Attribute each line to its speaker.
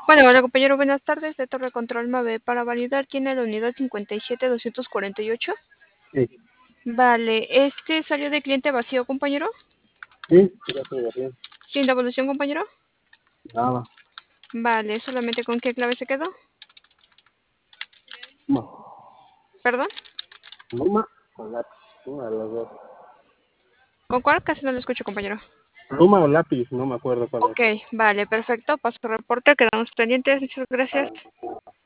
Speaker 1: Bueno, hola compañero, buenas tardes. De Torre Control Mave. Para validar, ¿tiene la unidad 57248?
Speaker 2: Sí,
Speaker 1: Vale, salió de cliente vacío, compañero.
Speaker 2: sí, ya estoy bien.
Speaker 1: Sin devolución, compañero.
Speaker 2: Nada,
Speaker 1: Vale, solamente con qué clave se quedó.
Speaker 2: no,
Speaker 1: Perdón.
Speaker 2: pluma o lápiz, una de las dos.
Speaker 1: ¿Con cuál? Casi no lo escucho, compañero.
Speaker 2: Pluma o lápiz, no me acuerdo cuál es.
Speaker 1: Ok, vale, perfecto. Paso reporte, quedamos pendientes. Muchas gracias.